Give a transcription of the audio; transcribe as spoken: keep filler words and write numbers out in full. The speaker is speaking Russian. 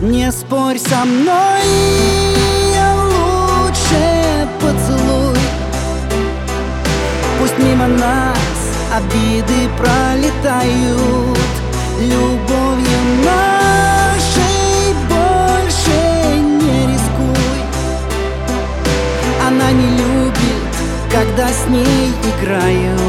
Не спорь со мной, лучше поцелуй. Пусть мимо нас обиды пролетают, любовью нашей больше не рискуй. Она не любит, когда с ней играют.